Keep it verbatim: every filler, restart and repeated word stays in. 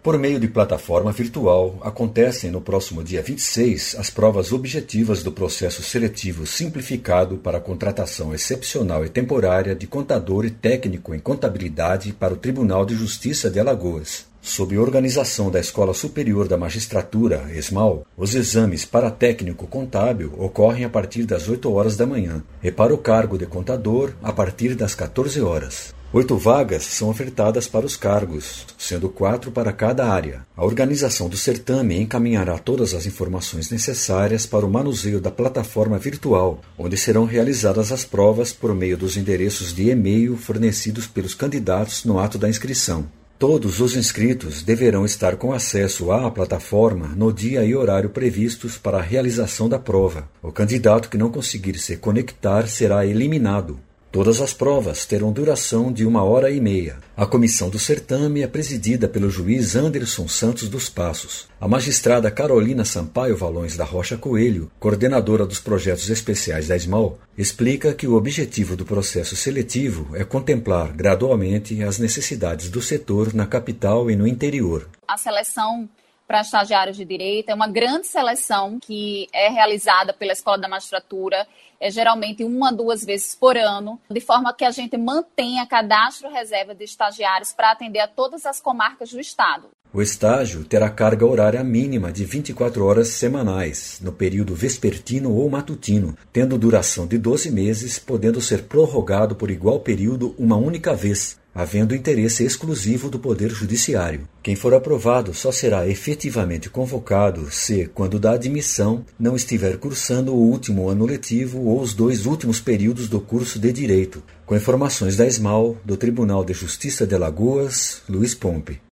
Por meio de plataforma virtual, acontecem no próximo dia vinte e seis as provas objetivas do processo seletivo simplificado para a contratação excepcional e temporária de contador e técnico em contabilidade para o Tribunal de Justiça de Alagoas. Sob organização da Escola Superior da Magistratura, ESMAL, os exames para técnico contábil ocorrem a partir das oito horas da manhã e para o cargo de contador a partir das quatorze horas. Oito vagas são ofertadas para os cargos, sendo quatro para cada área. A organização do certame encaminhará todas as informações necessárias para o manuseio da plataforma virtual, onde serão realizadas as provas por meio dos endereços de e-mail fornecidos pelos candidatos no ato da inscrição. Todos os inscritos deverão estar com acesso à plataforma no dia e horário previstos para a realização da prova. O candidato que não conseguir se conectar será eliminado. Todas as provas terão duração de uma hora e meia. A comissão do certame é presidida pelo juiz Anderson Santos dos Passos. A magistrada Carolina Sampaio Valões da Rocha Coelho, coordenadora dos projetos especiais da ESMAL, explica que o objetivo do processo seletivo é contemplar gradualmente as necessidades do setor na capital e no interior. A seleção para estagiários de direito é uma grande seleção que é realizada pela Escola da Magistratura, é geralmente uma, duas vezes por ano, de forma que a gente mantenha cadastro reserva de estagiários para atender a todas as comarcas do estado. O estágio terá carga horária mínima de vinte e quatro horas semanais, no período vespertino ou matutino, tendo duração de doze meses, podendo ser prorrogado por igual período uma única vez, havendo interesse exclusivo do Poder Judiciário. Quem for aprovado só será efetivamente convocado se, quando da admissão, não estiver cursando o último ano letivo ou os dois últimos períodos do curso de Direito. Com informações da ESMAL, do Tribunal de Justiça de Alagoas, Luiz Pompe.